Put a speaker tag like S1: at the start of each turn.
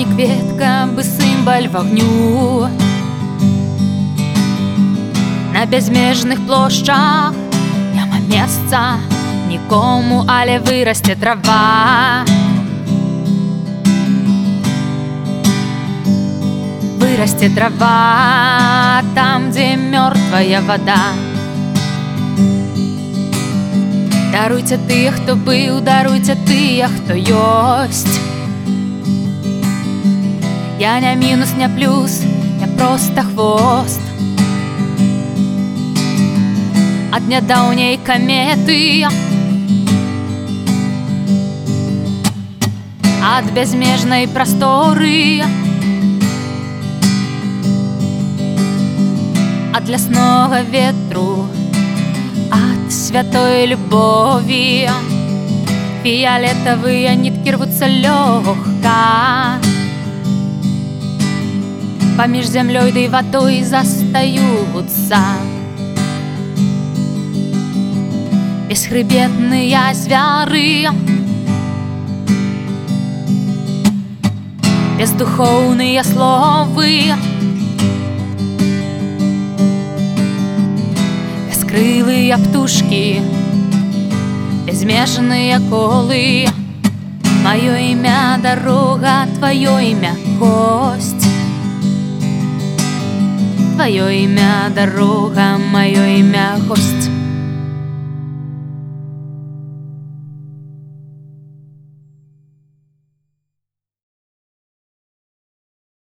S1: не кветка, бы символь вогню. На безмежных площах няма месца нікому, але вырасце трава. Вырасце трава там, дзе мёртвая вода. Даруйце тыя, хто быў, даруйце тыя, хто ёсць. Я не мінус, не плюс, я проста хвост ад нядаўняй каметы, ад бязмежнай прасторы, ад ляснога ветру, ад святой любові. Фіялетавыя ніткі рвуцца лёгка, паміж зямлёй ды вадой застаюцца. Бесхребетныя звяры, бездухоўныя словы, бескрылыя птушкі, безмежныя колы. Маё імя дарога, тваё імя госць. Твоё імя дарога, маё імя госць.